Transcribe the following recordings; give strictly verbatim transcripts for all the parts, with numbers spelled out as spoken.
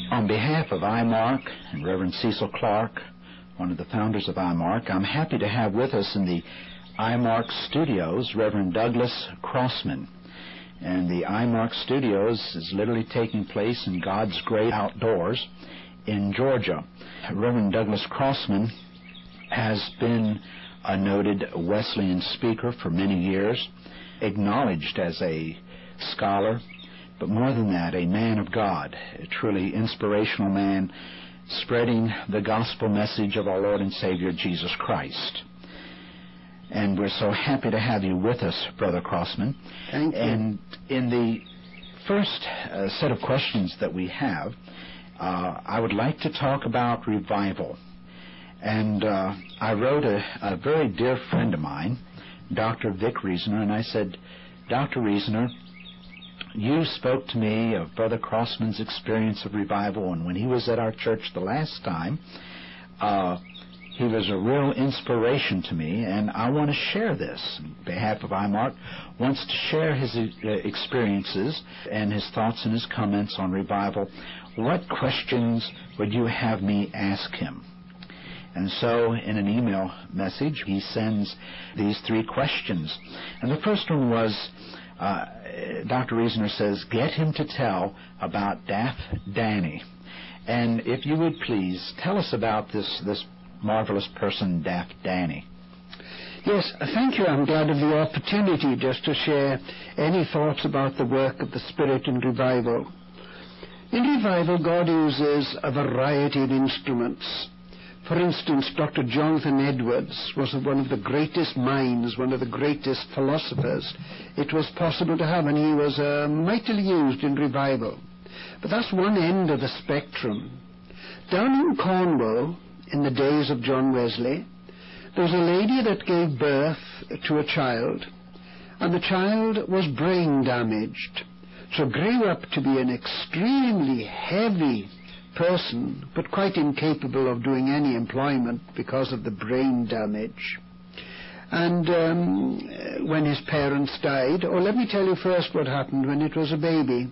On behalf of I MARC and Reverend Cecil Clark, one of the founders of I MARC, I'm happy to have with us in the I MARC studios Reverend Douglas Crossman. And the I MARC studios is literally taking place in God's great outdoors in Georgia. Reverend Douglas Crossman has been a noted Wesleyan speaker for many years, acknowledged as a scholar, but more than that, a man of God, a truly inspirational man, spreading the gospel message of our Lord and Savior Jesus Christ. And we're so happy to have you with us, Brother Crossman. Thank you. And in the first uh, set of questions that we have, uh, I would like to talk about revival. And uh, I wrote a, a very dear friend of mine, Doctor Vic Reasoner, and I said, Doctor Reasoner, you spoke to me of Brother Crossman's experience of revival, and when he was at our church the last time, uh, he was a real inspiration to me, and I want to share this. On behalf of I MARC, wants to share his uh, experiences and his thoughts and his comments on revival. What questions would you have me ask him? And so, in an email message, he sends these three questions. And the first one was, uh, Doctor Reasoner says, get him to tell about Daft Danny. And if you would please, tell us about this, this marvelous person, Daft Danny. Yes, thank you. I'm glad of the opportunity just to share any thoughts about the work of the Spirit in revival. In revival, God uses a variety of instruments. For instance, Doctor Jonathan Edwards was one of the greatest minds, one of the greatest philosophers it was possible to have, and he was uh, mightily used in revival. But that's one end of the spectrum. Down in Cornwall, in the days of John Wesley, there was a lady that gave birth to a child, and the child was brain damaged, so grew up to be an extremely heavy person, but quite incapable of doing any employment because of the brain damage. And um, when his parents died, oh, let me tell you first what happened when it was a baby.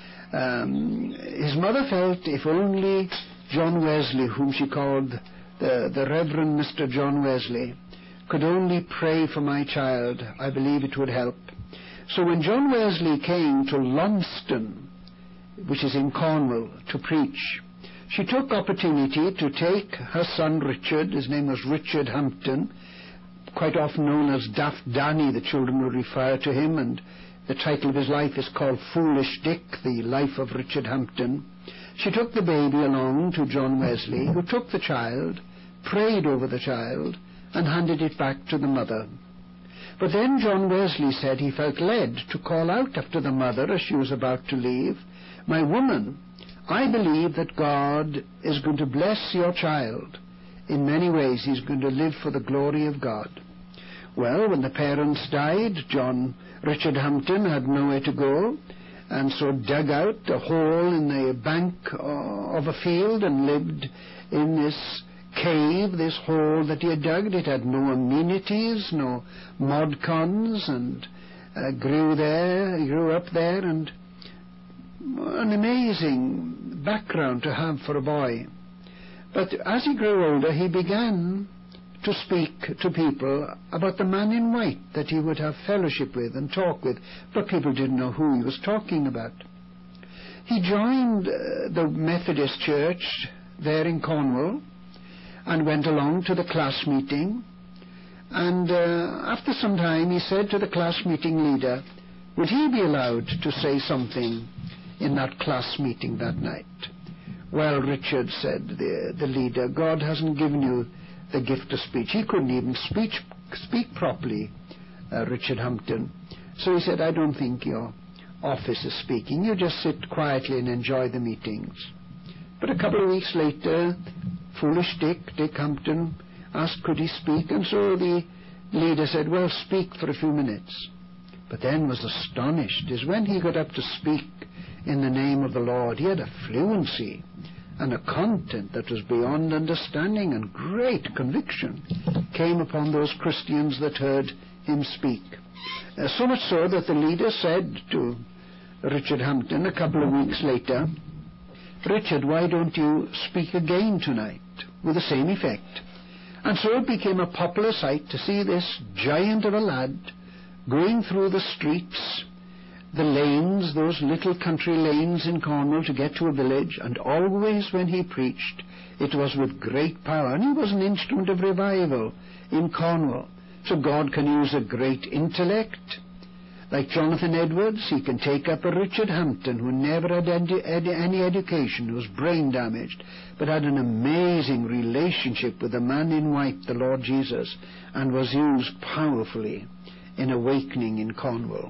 Um, his mother felt if only John Wesley, whom she called the, the Reverend Mister John Wesley, could only pray for my child, I believe it would help. So when John Wesley came to Launceston, which is in Cornwall, to preach, she took opportunity to take her son Richard, his name was Richard Hampton, quite often known as Daft Danny, the children would refer to him, and the title of his life is called Foolish Dick, the life of Richard Hampton. She took the baby along to John Wesley, who took the child, prayed over the child, and handed it back to the mother. But then John Wesley said he felt led to call out after the mother as she was about to leave, "My woman, I believe that God is going to bless your child. In many ways, he's going to live for the glory of God." Well, when the parents died, John Richard Hampton had nowhere to go, and so dug out a hole in the bank of a field and lived in this cave, this hole that he had dug. It had no amenities, no mod cons, and uh, grew there, he grew up there, and an amazing background to have for a boy. But as he grew older, he began to speak to people about the man in white that he would have fellowship with and talk with, but people didn't know who he was talking about. He joined uh, the Methodist Church there in Cornwall and went along to the class meeting, and uh, after some time he said to the class meeting leader, would he be allowed to say something in that class meeting that night? Well, Richard, said the, the leader, God hasn't given you the gift of speech. He couldn't even speak, speak properly, uh, Richard Hampton. So he said, I don't think your office is speaking. You just sit quietly and enjoy the meetings. But a couple of weeks later, foolish Dick, Dick Hampton, asked could he speak, and so the leader said, well, speak for a few minutes. But then was astonished is when he got up to speak in the name of the Lord, he had a fluency and a content that was beyond understanding, and great conviction came upon those Christians that heard him speak. Uh, so much so that the leader said to Richard Hampton a couple of weeks later, "Richard, why don't you speak again tonight?" with the same effect. And so it became a popular sight to see this giant of a lad going through the streets, the lanes, those little country lanes in Cornwall to get to a village, and always when he preached, it was with great power. And he was an instrument of revival in Cornwall. So God can use a great intellect. Like Jonathan Edwards, he can take up a Richard Hampton who never had any education, who was brain damaged, but had an amazing relationship with the man in white, the Lord Jesus, and was used powerfully in awakening in Cornwall.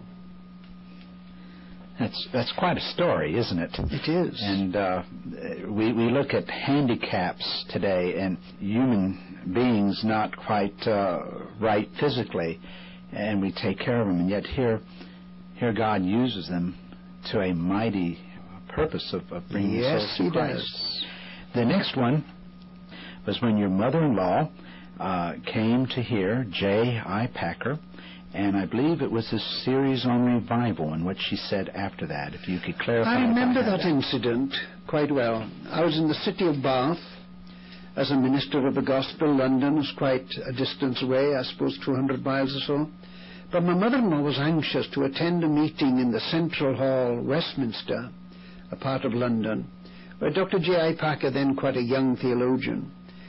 That's that's quite a story, isn't it? It is. And uh, we we look at handicaps today and human beings not quite uh, right physically, and we take care of them. And yet here, here God uses them to a mighty purpose of, of bringing yes, souls to he Christ. Does. The next one was when your mother-in-law uh, came to hear J I. Packer. And I believe it was a series on revival and what she said after that. If you could clarify. I remember that, that incident quite well. I was in the city of Bath as a minister of the gospel. London was quite a distance away, I suppose two hundred miles or so. But my mother-in-law was anxious to attend a meeting in the Central Hall, Westminster, a part of London, where Doctor J I. Packer, then quite a young theologian,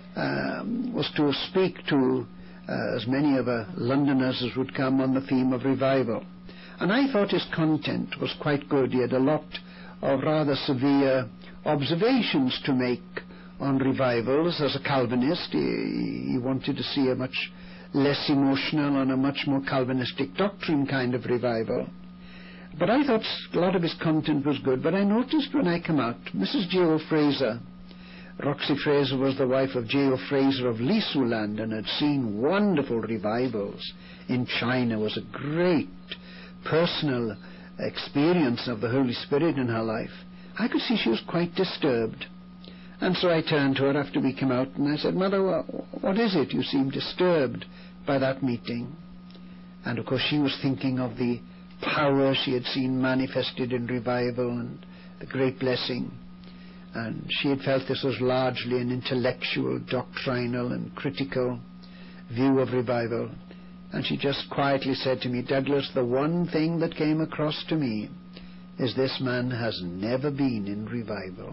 um, was to speak to Uh, as many of uh, Londoners as would come on the theme of revival. And I thought his content was quite good. He had a lot of rather severe observations to make on revivals. As a Calvinist, he, he wanted to see a much less emotional and a much more Calvinistic doctrine kind of revival. But I thought a lot of his content was good. But I noticed when I came out, Missus J O. Fraser, Roxy Fraser was the wife of J O. Fraser of Lisuland and had seen wonderful revivals in China, was a great personal experience of the Holy Spirit in her life. I could see she was quite disturbed. And so I turned to her after we came out and I said, "Mother, what is it? You seem disturbed by that meeting." And of course she was thinking of the power she had seen manifested in revival and the great blessing. And she had felt this was largely an intellectual, doctrinal and critical view of revival. And she just quietly said to me, "Douglas, the one thing that came across to me is this man has never been in revival."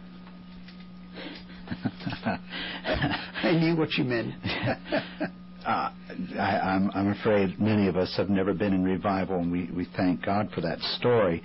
I knew what she meant. uh, I, I'm, I'm afraid many of us have never been in revival, and we, we thank God for that story.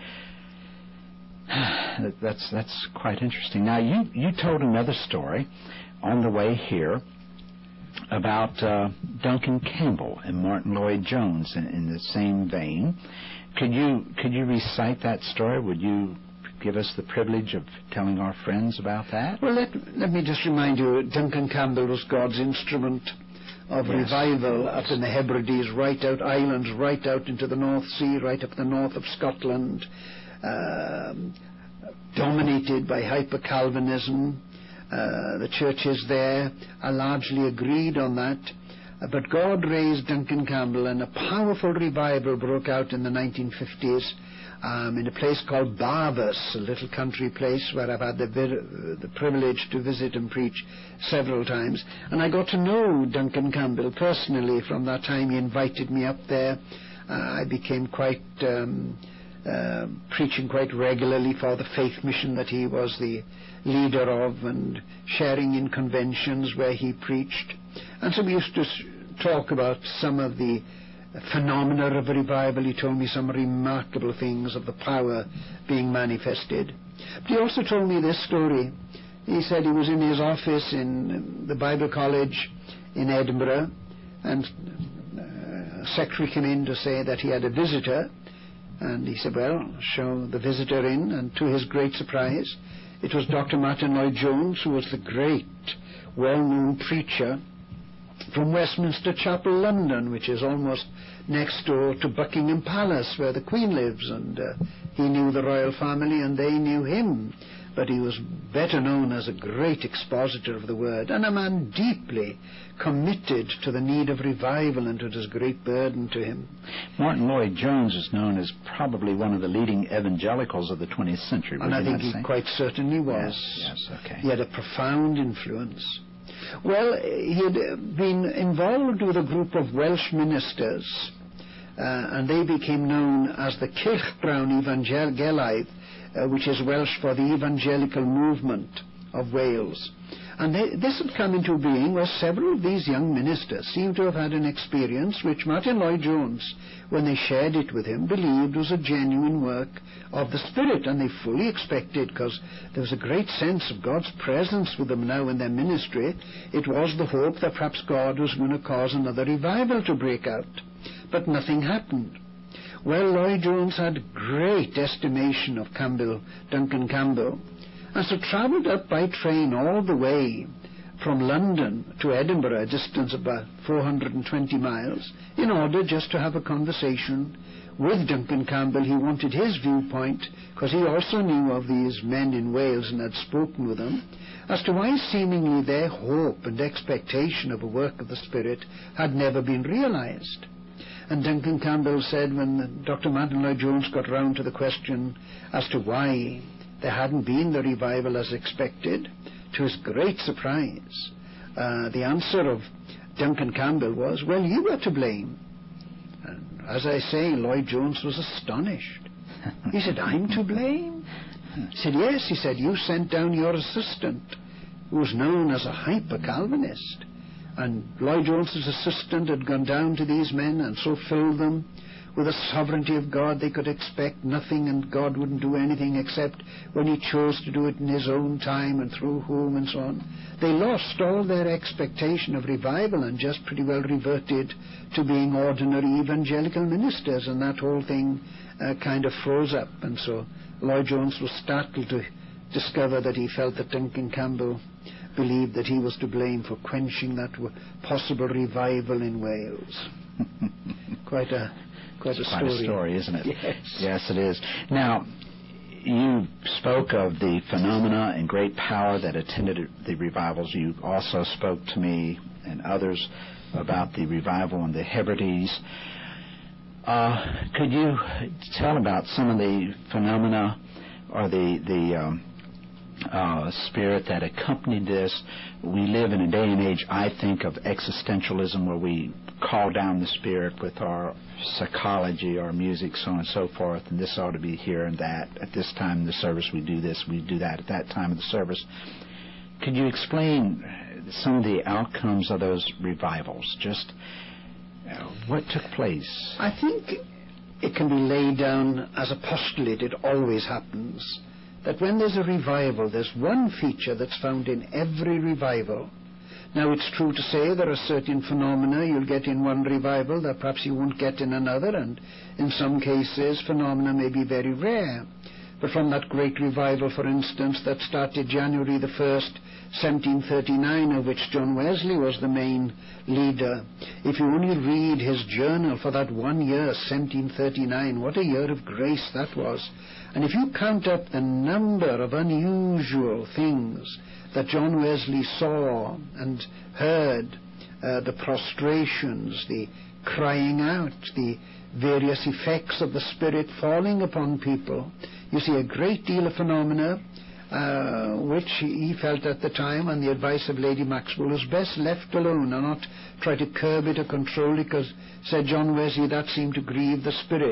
That's that's quite interesting. Now, you, you told another story on the way here about uh, Duncan Campbell and Martin Lloyd-Jones in, in the same vein. Could you could you recite that story? Would you give us the privilege of telling our friends about that? Well, let, let me just remind you, Duncan Campbell was God's instrument of yes, revival up in the Hebrides, right out islands, right out into the North Sea, right up the north of Scotland. Um, dominated by hyper-Calvinism. Uh, the churches there are largely agreed on that. Uh, but God raised Duncan Campbell, and a powerful revival broke out in the nineteen fifties um, in a place called Barvas, a little country place where I've had the, vi- the privilege to visit and preach several times. And I got to know Duncan Campbell personally from that time. He invited me up there. Uh, I became quite... Um, Uh, preaching quite regularly for the faith mission that he was the leader of, and sharing in conventions where he preached. And so we used to s- talk about some of the phenomena of revival. He told me some remarkable things of the power being manifested. But he also told me this story. He said he was in his office in the Bible College in Edinburgh, and uh, a secretary came in to say that he had a visitor. And he said, "Well, show the visitor in." And to his great surprise, it was Doctor Martin Lloyd-Jones, who was the great, well-known preacher from Westminster Chapel, London, which is almost next door to Buckingham Palace, where the Queen lives. And uh, he knew the royal family, and they knew him. but he was better known as a great expositor of the Word, and a man deeply committed to the need of revival, and it was a great burden to him. Martin Lloyd-Jones is known as probably one of the leading evangelicals of the twentieth century. And I think he say? quite certainly was. Yes, yes, okay. He had a profound influence. Well, he had been involved with a group of Welsh ministers, uh, and they became known as the Cylchgrawn Evangelaidd, uh, which is Welsh for the Evangelical Movement of Wales. And they, this had come into being where several of these young ministers seemed to have had an experience which Martin Lloyd-Jones, when they shared it with him, believed was a genuine work of the Spirit, and they fully expected, because there was a great sense of God's presence with them now in their ministry. It was the hope that perhaps God was going to cause another revival to break out. But nothing happened. Well, Lloyd-Jones had great estimation of Campbell, Duncan Campbell, and so travelled up by train all the way from London to Edinburgh, a distance of about four hundred twenty miles, in order just to have a conversation with Duncan Campbell. He wanted his viewpoint, because he also knew of these men in Wales and had spoken with them, as to why seemingly their hope and expectation of a work of the Spirit had never been realized. And Duncan Campbell said, when Doctor Martin Lloyd-Jones got round to the question as to why there hadn't been the revival as expected, to his great surprise, uh, the answer of Duncan Campbell was, well, you were to blame. And as I say, Lloyd-Jones was astonished. He said, I'm to blame? He said, yes. He said, you sent down your assistant, who was known as a hyper-Calvinist. And Lloyd-Jones's assistant had gone down to these men and so filled them with the sovereignty of God. They could expect nothing, and God wouldn't do anything except when he chose to do it in his own time and through whom and so on. They lost all their expectation of revival and just pretty well reverted to being ordinary evangelical ministers, and that whole thing uh, kind of froze up. And so Lloyd-Jones was startled to discover that he felt that Duncan Campbell believed that he was to blame for quenching that possible revival in Wales. Quite a Quite a, quite story. a story, isn't it? Yes. Yes, it is. Now, you spoke of the phenomena and great power that attended the revivals. You also spoke to me and others about the revival in the Hebrides. Uh, could you tell about some of the phenomena or the the um, uh, spirit that accompanied this? We live in a day and age, I think, of existentialism, where we call down the Spirit with our psychology, our music, so on and so forth, and this ought to be here and that. At this time in the service we do this, we do that at that time of the service. Could you explain some of the outcomes of those revivals? Just uh, what took place? I think it can be laid down as a postulate, it always happens, that when there's a revival, there's one feature that's found in every revival. Now, it's true to say there are certain phenomena you'll get in one revival that perhaps you won't get in another, and in some cases phenomena may be very rare. But from that great revival, for instance, that started January the first, seventeen thirty-nine, of which John Wesley was the main leader, if you only read his journal for that one year, seventeen thirty-nine, what a year of grace that was. And if you count up the number of unusual things that John Wesley saw and heard, uh, the prostrations, the crying out, the various effects of the Spirit falling upon people, you see a great deal of phenomena uh, which he felt at the time, on the advice of Lady Maxwell, was best left alone and not try to curb it or control it, because, said John Wesley, that seemed to grieve the Spirit.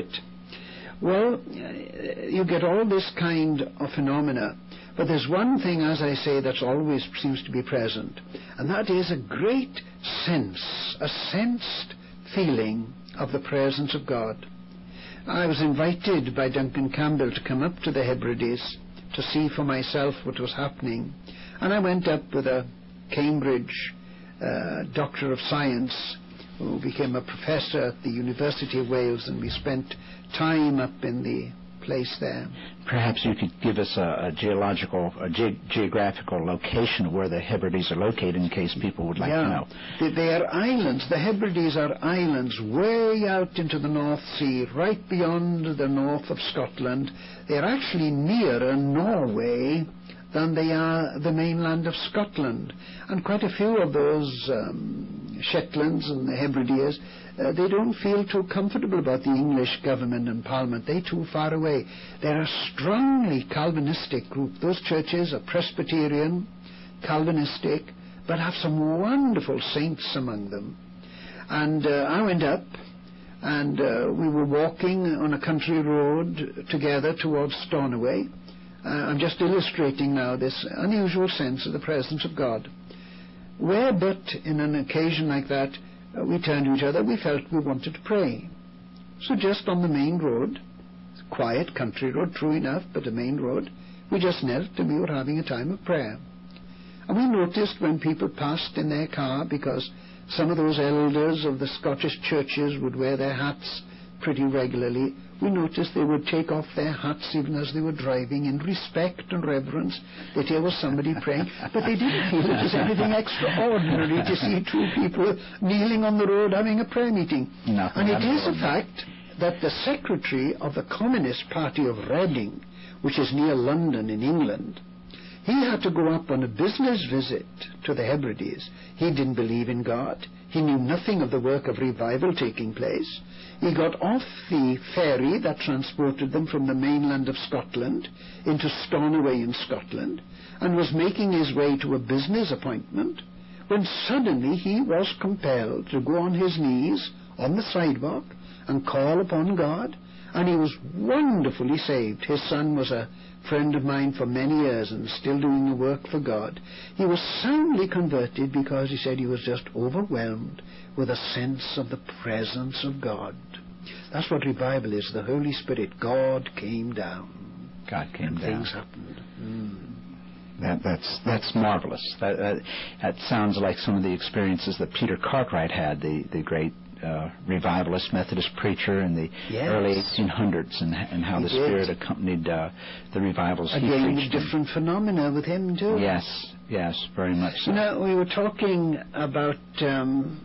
Well, you get all this kind of phenomena, but there's one thing, as I say, that's always seems to be present, and that is a great sense, a sensed feeling of the presence of God. I was invited by Duncan Campbell to come up to the Hebrides to see for myself what was happening, and I went up with a Cambridge uh, Doctor of Science who became a professor at the University of Wales, and we spent time up in the place there. Perhaps you could give us a, a geological, a ge- geographical location of where the Hebrides are located, in case people would like yeah. to know. They, they are islands. The Hebrides are islands way out into the North Sea, right beyond the north of Scotland. They are actually nearer Norway than they are the mainland of Scotland. And quite a few of those um, Shetlands and the Hebrides, uh, they don't feel too comfortable about the English government and Parliament. They're too far away. They're a strongly Calvinistic group. Those churches are Presbyterian, Calvinistic, but have some wonderful saints among them. And uh, I went up, and uh, we were walking on a country road together towards Stornoway. Uh, I'm just illustrating now this unusual sense of the presence of God, where but in an occasion like that, uh, we turned to each other, we felt we wanted to pray. So just on the main road, quiet country road, true enough, but a main road, we just knelt and we were having a time of prayer. And we noticed when people passed in their car, because some of those elders of the Scottish churches would wear their hats pretty regularly, we noticed they would take off their hats even as they were driving in respect and reverence that there was somebody praying. But they didn't feel it was anything extraordinary to see two people kneeling on the road having a prayer meeting. Nothing and it is a fact that the secretary of the Communist Party of Reading, which is near London in England, he had to go up on a business visit to the Hebrides. He didn't believe in God. He knew nothing of the work of revival taking place. He got off the ferry that transported them from the mainland of Scotland into Stornoway in Scotland and was making his way to a business appointment when suddenly he was compelled to go on his knees on the sidewalk and call upon God, and he was wonderfully saved. His son was a friend of mine for many years and still doing the work for God. He was soundly converted because he said he was just overwhelmed with a sense of the presence of God. That's what revival is, the Holy Spirit. God came down. God came and down. Things happened. Mm. That, that's that's marvelous. That, that that sounds like some of the experiences that Peter Cartwright had, the the great uh, revivalist Methodist preacher in the yes. early eighteen hundreds, and and how he the did. Spirit accompanied uh, the revivals he Again, preached. different phenomena with him too. Yes, yes, very much so. You know, we were talking about um,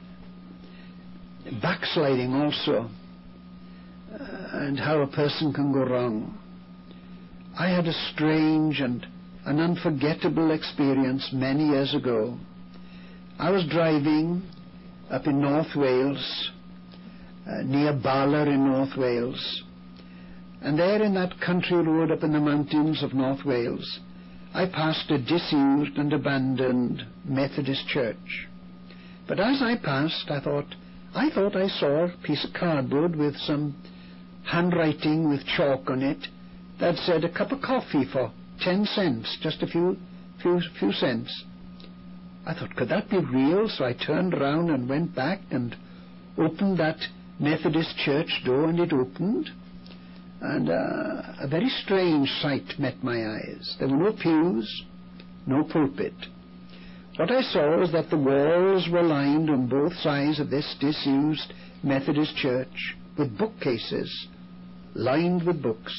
backsliding also, uh, and how a person can go wrong. I had a strange and an unforgettable experience many years ago. I was driving up in North Wales, uh, near Bala in North Wales, and there in that country road up in the mountains of North Wales, I passed a disused and abandoned Methodist church. But as I passed, I thought, I thought I saw a piece of cardboard with some handwriting with chalk on it that said a cup of coffee for ten cents, just a few, few, few cents. I thought, could that be real? So I turned around and went back and opened that Methodist church door, and it opened. And uh, a very strange sight met my eyes. There were no pews, no pulpit. What I saw was that the walls were lined on both sides of this disused Methodist church with bookcases lined with books.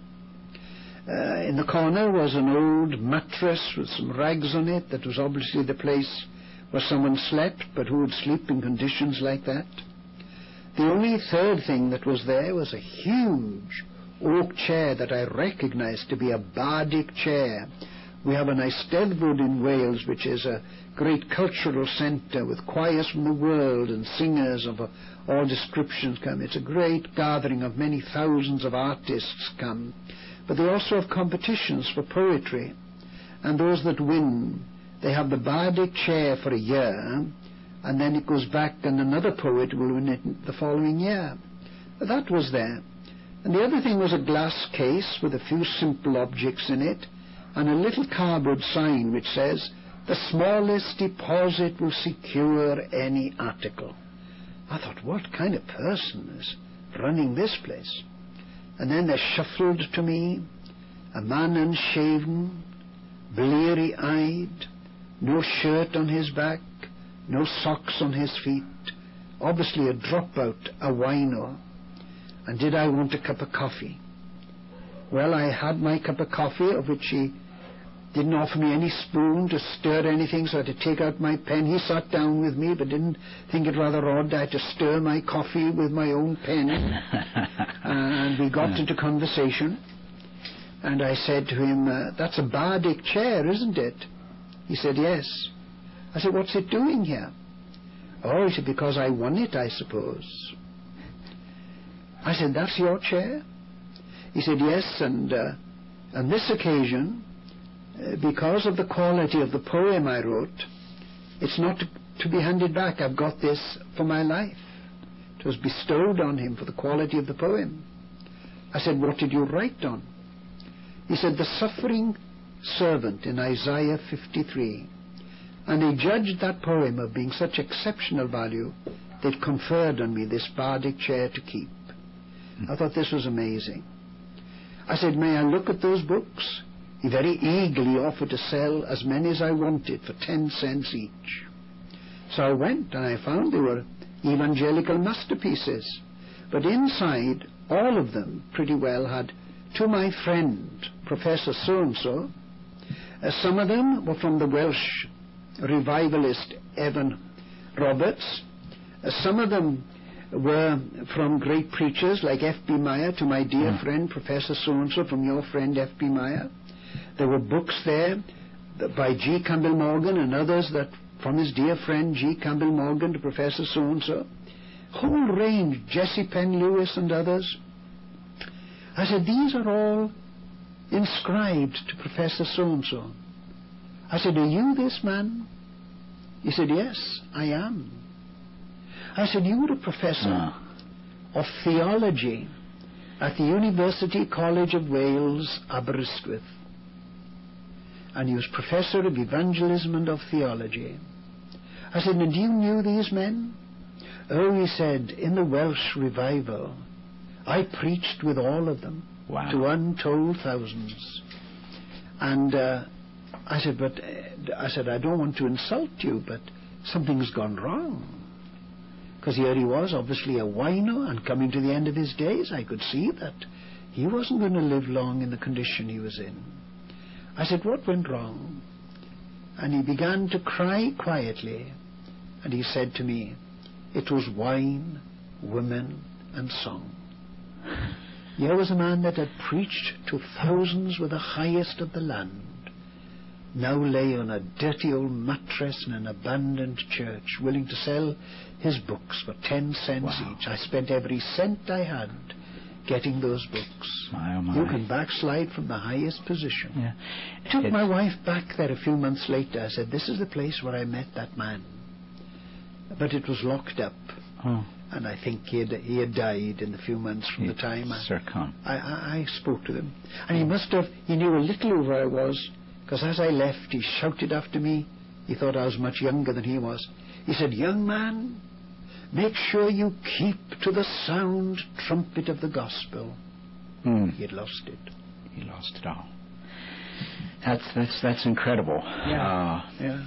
Uh, in the corner was an old mattress with some rags on it. That was obviously the place where someone slept, but who would sleep in conditions like that? The only third thing that was there was a huge oak chair that I recognized to be a bardic chair. We have an Eisteddfod in Wales, which is a great cultural centre with choirs from the world and singers of uh, all descriptions come. It's a great gathering of many thousands of artists come. But they also have competitions for poetry, and those that win, they have the bardic chair for a year, and then it goes back and another poet will win it the following year. But that was there. And the other thing was a glass case with a few simple objects in it, and a little cardboard sign which says, "The smallest deposit will secure any article." I thought, what kind of person is running this place? And then there shuffled to me a man unshaven, bleary-eyed, no shirt on his back, no socks on his feet, obviously a dropout, a wino. And did I want a cup of coffee? Well, I had my cup of coffee, of which he didn't offer me any spoon to stir anything, so I had to take out my pen. He sat down with me, but didn't think it rather odd. I had to stir my coffee with my own pen. And we got into conversation. And I said to him, uh, that's a bardic chair, isn't it? He said, yes. I said, what's it doing here? Oh, he said, because I won it, I suppose. I said, that's your chair? He said, yes, and uh, on this occasion, uh, because of the quality of the poem I wrote, it's not to, to be handed back. I've got this for my life. It was bestowed on him for the quality of the poem. I said, what did you write on? He said, the suffering servant in Isaiah fifty-three. And they judged that poem of being such exceptional value, they'd conferred on me this bardic chair to keep. I thought this was amazing. I said, may I look at those books? He very eagerly offered to sell as many as I wanted for ten cents each. So I went and I found they were evangelical masterpieces. But inside, all of them pretty well had, to my friend, Professor so-and-so. Uh, some of them were from the Welsh revivalist Evan Roberts. Uh, some of them were from great preachers like F B Meyer, to my dear mm. friend, Professor so-and-so, from your friend F B Meyer. There were books there by G. Campbell Morgan and others that from his dear friend G. Campbell Morgan to Professor so-and-so. Whole range, Jesse Penn Lewis and others. I said, these are all inscribed to Professor so-and-so. I said, are you this man? He said, yes, I am. I said, you were a professor no. of theology at the University College of Wales, Aberystwyth. And he was professor of evangelism and of theology. I said, and you knew these men? Oh, he said, in the Welsh revival, I preached with all of them wow. to untold thousands. And uh, I said, but uh, I said, I don't want to insult you, but something's gone wrong. Because here he was, obviously a wino, and coming to the end of his days, I could see that he wasn't going to live long in the condition he was in. I said, what went wrong? And he began to cry quietly, and he said to me, it was wine, women, and song. Here was a man that had preached to thousands with the highest of the land, now lay on a dirty old mattress in an abandoned church, willing to sell his books for ten cents wow. each. I spent every cent I had getting those books. My, oh my. You can backslide from the highest position. Yeah. I took it's... my wife back there a few months later. I said, this is the place where I met that man. But it was locked up. Oh. And I think he had, he had died in the few months from he the time I, I, I, I spoke to him. And he must have, he knew a little of where I was, because as I left, he shouted after me. He thought I was much younger than he was. He said, young man, make sure you keep to the sound trumpet of the gospel. Mm. He had lost it. He lost it all. That's, that's, that's incredible. Yeah. Uh, yeah.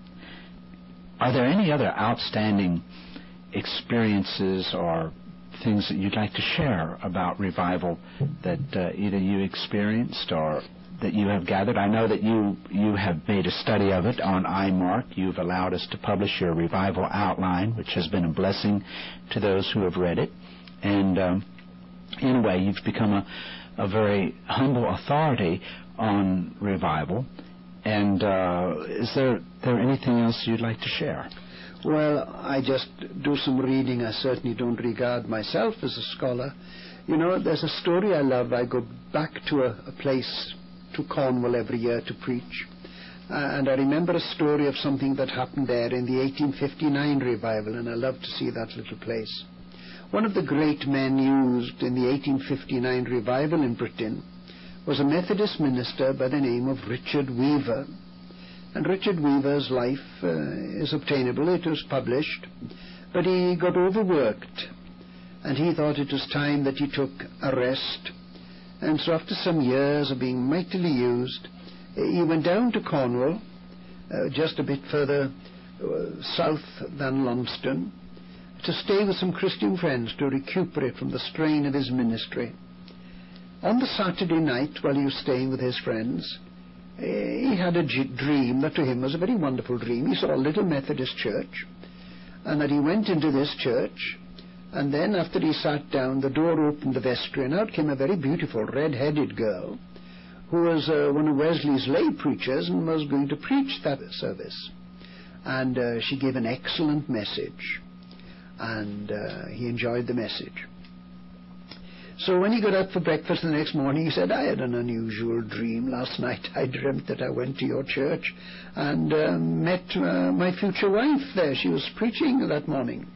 Are there any other outstanding experiences or things that you'd like to share about revival that uh, either you experienced or that you have gathered? I know that you you have made a study of it on iMark. You've allowed us to publish your revival outline, which has been a blessing to those who have read it. And um, in a way, you've become a, a very humble authority on revival. And uh, is there, there anything else you'd like to share? Well, I just do some reading. I certainly don't regard myself as a scholar. You know, there's a story I love. I go back to a, a place, to Cornwall every year to preach. Uh, and I remember a story of something that happened there in the eighteen fifty-nine revival, and I love to see that little place. One of the great men used in the eighteen fifty-nine revival in Britain was a Methodist minister by the name of Richard Weaver. And Richard Weaver's life uh, is obtainable. It was published. But he got overworked, and he thought it was time that he took a rest. And so after some years of being mightily used, he went down to Cornwall, uh, just a bit further uh, south than Launceston, to stay with some Christian friends to recuperate from the strain of his ministry. On the Saturday night, while he was staying with his friends, he had a g- dream that to him was a very wonderful dream. He saw a little Methodist church, and that he went into this church, and then after he sat down, the door opened the vestry, and out came a very beautiful red-headed girl who was uh, one of Wesley's lay preachers and was going to preach that service. And uh, she gave an excellent message, and uh, he enjoyed the message. So when he got up for breakfast the next morning, he said, I had an unusual dream last night. I dreamt that I went to your church and uh, met uh, my future wife there. She was preaching that morning.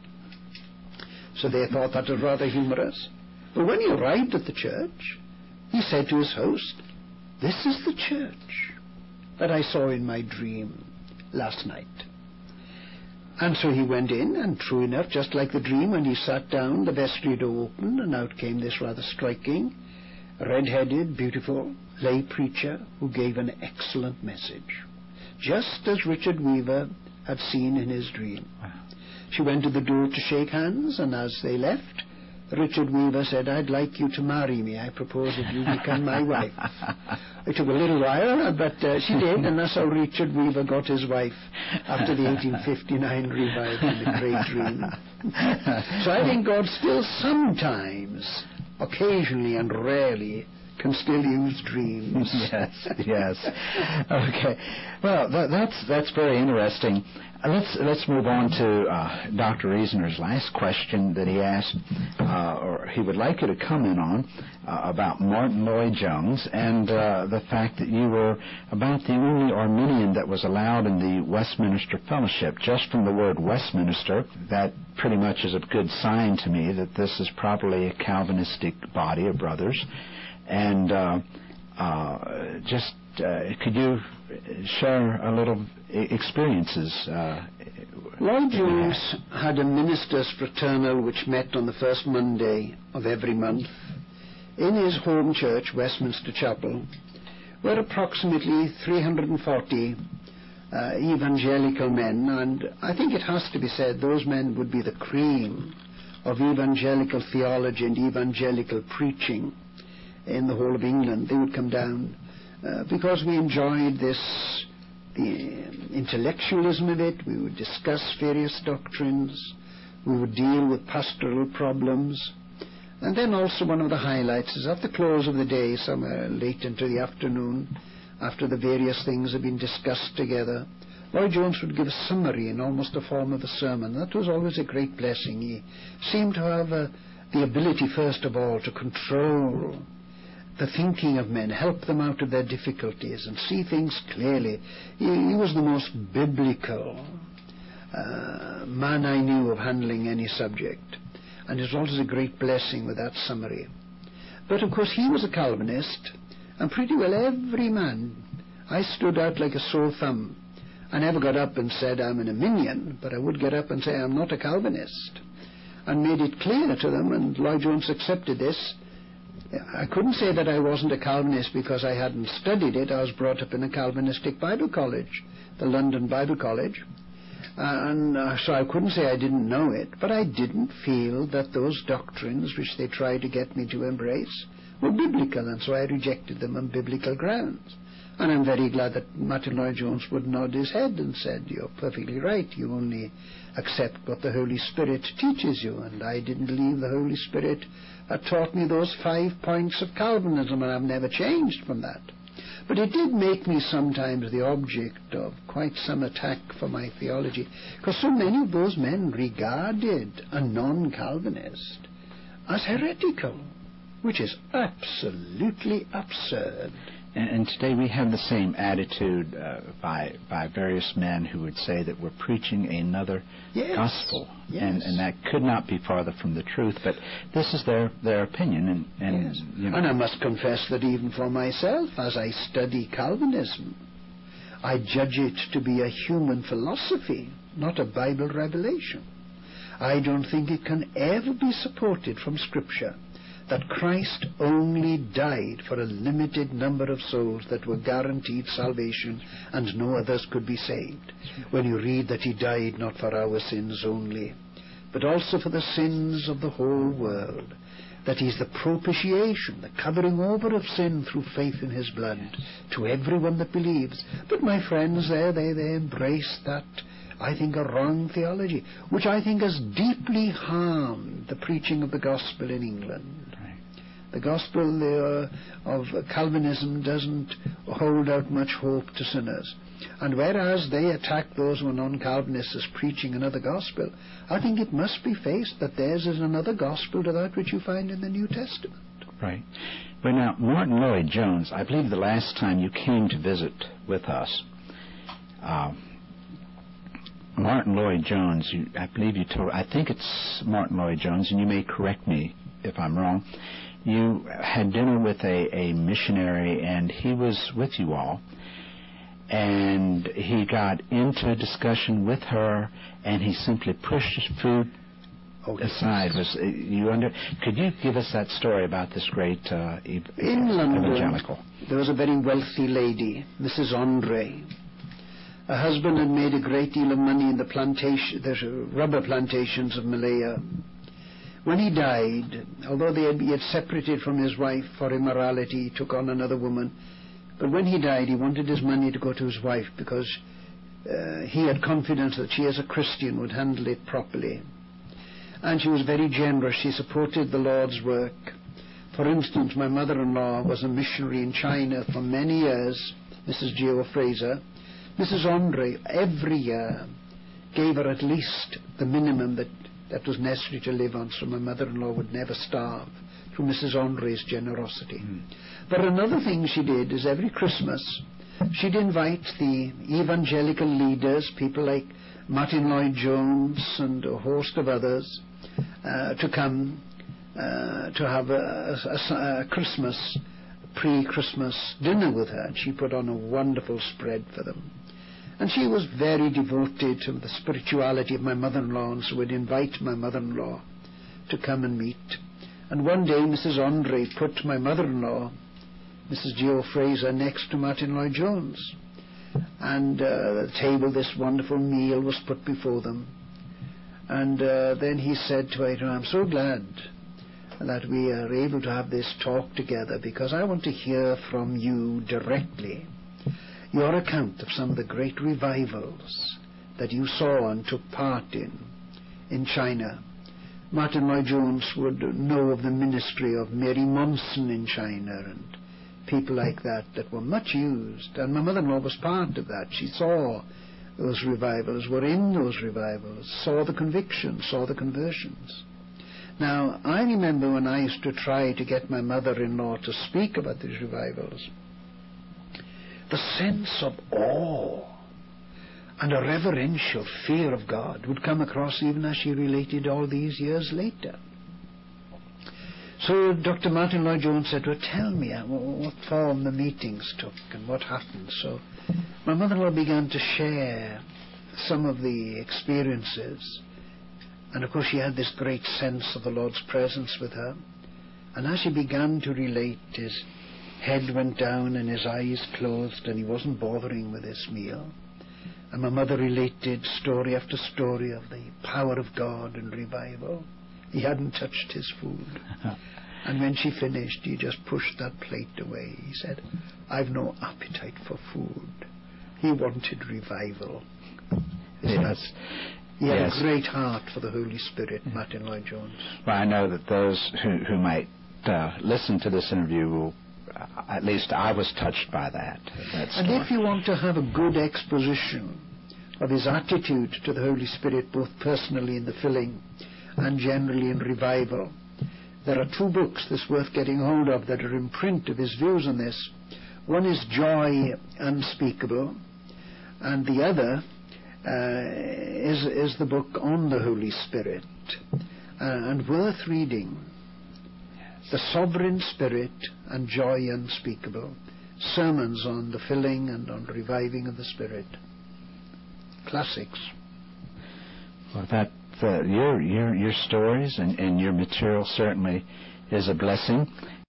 So they thought that was rather humorous. But when he arrived at the church, he said to his host, this is the church that I saw in my dream last night. And so he went in, and true enough, just like the dream, when he sat down, the vestry door opened, and out came this rather striking, red-headed, beautiful lay preacher who gave an excellent message, just as Richard Weaver had seen in his dream. Wow. She went to the door to shake hands, and as they left, Richard Weaver said, I'd like you to marry me. I propose that you become my wife. It took a little while, but uh, she did, and that's how Richard Weaver got his wife after the eighteen fifty-nine revival, The Great Dream. So I think God still sometimes, occasionally and rarely, can still use dreams. Yes, yes. Okay. Well, that, that's that's very interesting. Uh, let's let's move on to uh, Doctor Reasoner's last question that he asked, uh, or he would like you to comment on, uh, about Martin Lloyd-Jones and uh, the fact that you were about the only Arminian that was allowed in the Westminster Fellowship. Just from the word Westminster, that pretty much is a good sign to me that this is probably a Calvinistic body of brothers. And uh, uh, just uh, could you share a little experiences? Uh, Lloyd-Jones had a ministers' fraternal which met on the first Monday of every month in his home church, Westminster Chapel, where approximately three hundred forty uh, evangelical men, and I think it has to be said those men would be the cream of evangelical theology and evangelical preaching in the whole of England. They would come down uh, because we enjoyed this, the intellectualism of it. We would discuss various doctrines. We would deal with pastoral problems. And then also one of the highlights is at the close of the day, somewhere late into the afternoon, after the various things had been discussed together, Lloyd-Jones would give a summary in almost the form of a sermon. That was always a great blessing. He seemed to have uh, the ability, first of all, to control the thinking of men, help them out of their difficulties and see things clearly. He, he was the most biblical uh, man I knew of handling any subject, and it was always a great blessing with that summary. But of course he was a Calvinist, and pretty well every man, I stood out like a sore thumb. I never got up and said I'm an Arminian, but I would get up and say I'm not a Calvinist, and made it clear to them, and Lloyd-Jones accepted this. I couldn't say that I wasn't a Calvinist because I hadn't studied it. I was brought up in a Calvinistic Bible college, the London Bible College, uh, and uh, so I couldn't say I didn't know it, but I didn't feel that those doctrines which they tried to get me to embrace were biblical, and so I rejected them on biblical grounds. And I'm very glad that Martin Lloyd-Jones would nod his head and said, you're perfectly right, you only accept what the Holy Spirit teaches you, and I didn't believe the Holy Spirit had taught me those five points of Calvinism, and I've never changed from that. But it did make me sometimes the object of quite some attack for my theology, because so many of those men regarded a non-Calvinist as heretical, which is absolutely absurd. And today we have the same attitude uh, by by various men who would say that we're preaching another yes. gospel, yes. and and that could not be farther from the truth. But this is their their opinion, and and yes. you know. And I must confess that even for myself, as I study Calvinism, I judge it to be a human philosophy, not a Bible revelation. I don't think it can ever be supported from Scripture that Christ only died for a limited number of souls that were guaranteed salvation and no others could be saved. When you read that he died not for our sins only, but also for the sins of the whole world, that he's the propitiation, the covering over of sin through faith in his blood to everyone that believes. But my friends there, they, they embrace that, I think, a wrong theology, which I think has deeply harmed the preaching of the gospel in England. The gospel uh, of Calvinism doesn't hold out much hope to sinners. And whereas they attack those who are non-Calvinists as preaching another gospel, I think it must be faced that theirs is another gospel to that which you find in the New Testament. Right. But now, Martin Lloyd-Jones, I believe the last time you came to visit with us, uh, Martin Lloyd-Jones, you, I believe you told, I think it's Martin Lloyd-Jones, and you may correct me if I'm wrong, you had dinner with a, a missionary, and he was with you all, and he got into a discussion with her, and he simply pushed his food oh, aside. Was uh, you under? Could you give us that story about this great uh, ev- in uh, London, evangelical? There was a very wealthy lady, Missus Andre. Her husband had made a great deal of money in the plantation, the rubber plantations of Malaya. When he died, although they had, he had separated from his wife for immorality, he took on another woman. But when he died, he wanted his money to go to his wife because uh, he had confidence that she, as a Christian, would handle it properly. And she was very generous. She supported the Lord's work. For instance, my mother-in-law was a missionary in China for many years, Missus Geo Fraser. Missus Andre, every year, gave her at least the minimum that, that was necessary to live on, so my mother-in-law would never starve, through Missus Andre's generosity. Mm. But another thing she did is every Christmas, she'd invite the evangelical leaders, people like Martin Lloyd-Jones and a host of others, uh, to come uh, to have a, a, a Christmas, pre-Christmas dinner with her. And she put on a wonderful spread for them. And she was very devoted to the spirituality of my mother-in-law, and so would invite my mother-in-law to come and meet. And one day Missus Andre put my mother-in-law, Missus Geo Fraser, next to Martin Lloyd-Jones. And uh, at the table this wonderful meal was put before them. And uh, then he said to her, I'm so glad that we are able to have this talk together, because I want to hear from you directly your account of some of the great revivals that you saw and took part in in China. Martin Lloyd-Jones would know of the ministry of Mary Monson in China and people like that that were much used. And my mother-in-law was part of that. She saw those revivals, were in those revivals, saw the convictions, saw the conversions. Now, I remember when I used to try to get my mother-in-law to speak about these revivals, the sense of awe and a reverential fear of God would come across even as she related all these years later. So Doctor Martin Lloyd-Jones said to her, tell me uh, what form the meetings took and what happened. So my mother-in-law began to share some of the experiences. And of course she had this great sense of the Lord's presence with her. And as she began to relate, his head went down and his eyes closed, and he wasn't bothering with his meal. And my mother related story after story of the power of God and revival. He hadn't touched his food. And when she finished, he just pushed that plate away. He said, I've no appetite for food. He wanted revival. Yes. He had yes. a great heart for the Holy Spirit, Martin Lloyd-Jones. Well, I know that those who, who might uh, listen to this interview will, uh, at least I was touched by that. that and if you want to have a good exposition of his attitude to the Holy Spirit, both personally in the filling and generally in revival, there are two books that's worth getting hold of that are in print of his views on this. One is Joy Unspeakable, and the other uh, is, is the book on the Holy Spirit, uh, and worth reading. The Sovereign Spirit and Joy Unspeakable, sermons on the filling and on reviving of the Spirit. Classics. Well, that uh, your your your stories and, and your material certainly is a blessing.